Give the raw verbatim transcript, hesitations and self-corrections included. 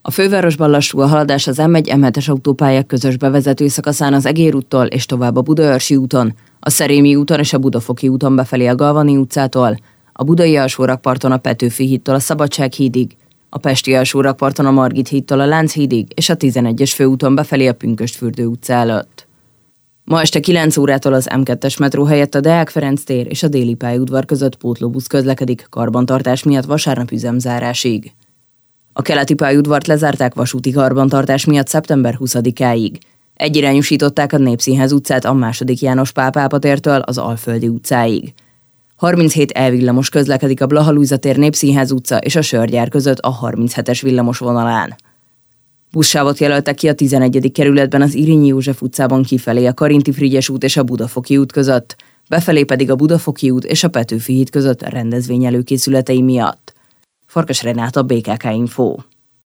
A fővárosban lassú a haladás az em egy em hetes autópályák közös bevezető szakaszán az Egér úttól és tovább a Budaörsi úton, a Szerémi úton és a Budafoki úton befelé a Galvani utcától, a Budai alsórakparton a Petőfi hídtól a Szabadsághídig, a Pesti alsórakparton a Margit hídtól a Lánchídig és a tizenegyes főúton befelé a Pünkösdfürdő utca előtt. Ma este kilenc órától az em kettes metró helyett a Deák Ferenc tér és a Déli pályaudvar között pótlóbusz közlekedik karbantartás miatt vasárnap üzemzárásig. A Keleti pályaudvart lezárták vasúti karbantartás miatt szeptember huszadikáig. Egyirányosították a Népszínház utcát a második János Pál pápa tértől az Alföldi utcáig. harminchét E villamos közlekedik a Blaha Lujza tér Népszínház utca és a Sörgyár között a harminchetes villamos vonalán. Buszsávot jelöltek ki a tizenegyedik kerületben az Irényi József utcában kifelé a Karinti Frigyes út és a Budafoki út között, befelé pedig a Budafoki út és a Petőfi híd között a rendezvény előkészületei miatt. Farkas Renáta, bé ká ká Info.